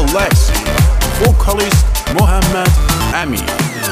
Galaxy vocalist Muhammad Amin.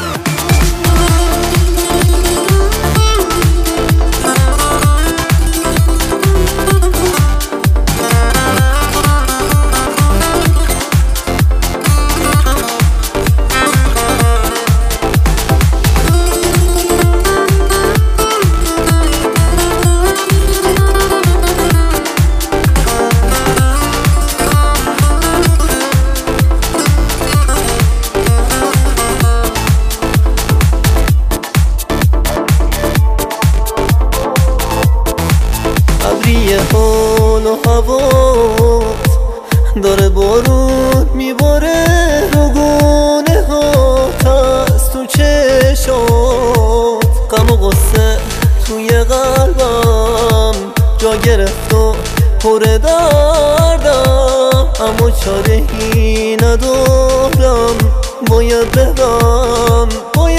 حال و هوا داره بارون میباره رو گونه ها تست تو چشات غم و غصه توی قلبم جا گرفت و پر دردم اما چاره‌ای ندارم باید برم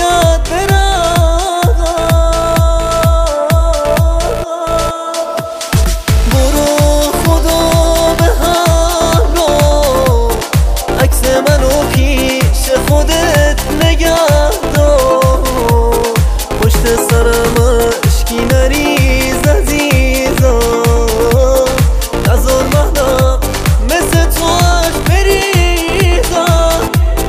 خودت نگه دار پشت سرم اشکی نریز عزیزم نذار منم مثل تو اش بریزم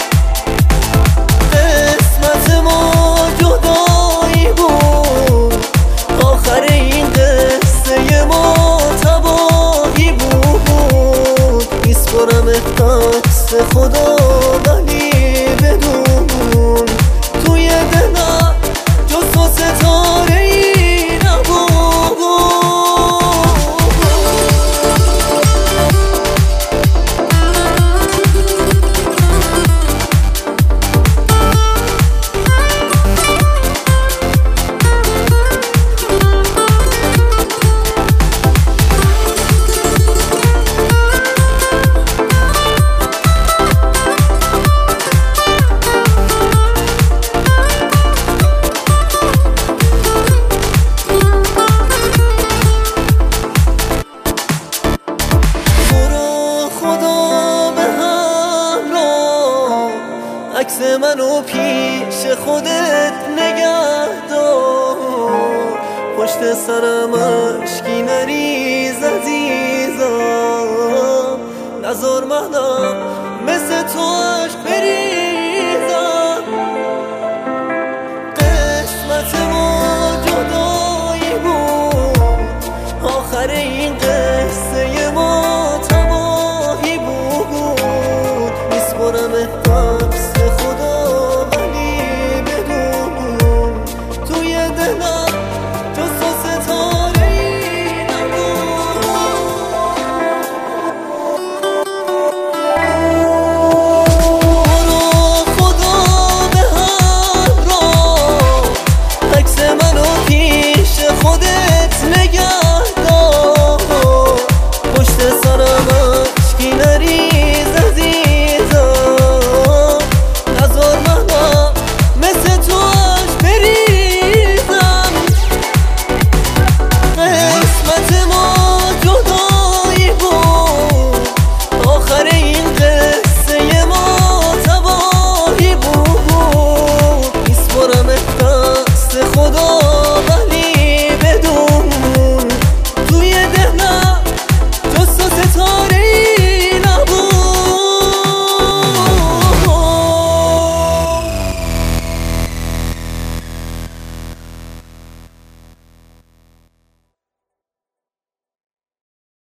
قسمت ما جدایی بود آخر این قصه ما تباهی بود میسپرم دست خدا ولی بدون توی دلم جز تو ستاره‌ای نبود عکس منو پیش خودت نگه دار پشت سرم اشکی نریز عزیزم نذار منم مثل تو عشق بریزم